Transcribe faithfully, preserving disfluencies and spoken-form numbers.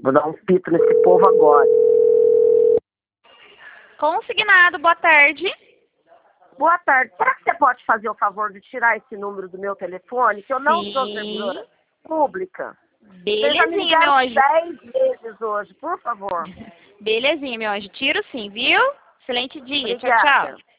Vou dar um pito nesse povo agora. Consignado, boa tarde. Boa tarde. Será que você pode fazer o favor de tirar esse número do meu telefone? Que eu não Sim. sou servidora pública. Belezinha, meu anjo. dez vezes hoje, por favor. Belezinha, meu anjo. Tiro sim, viu? Excelente dia. Obrigada. Tchau, tchau.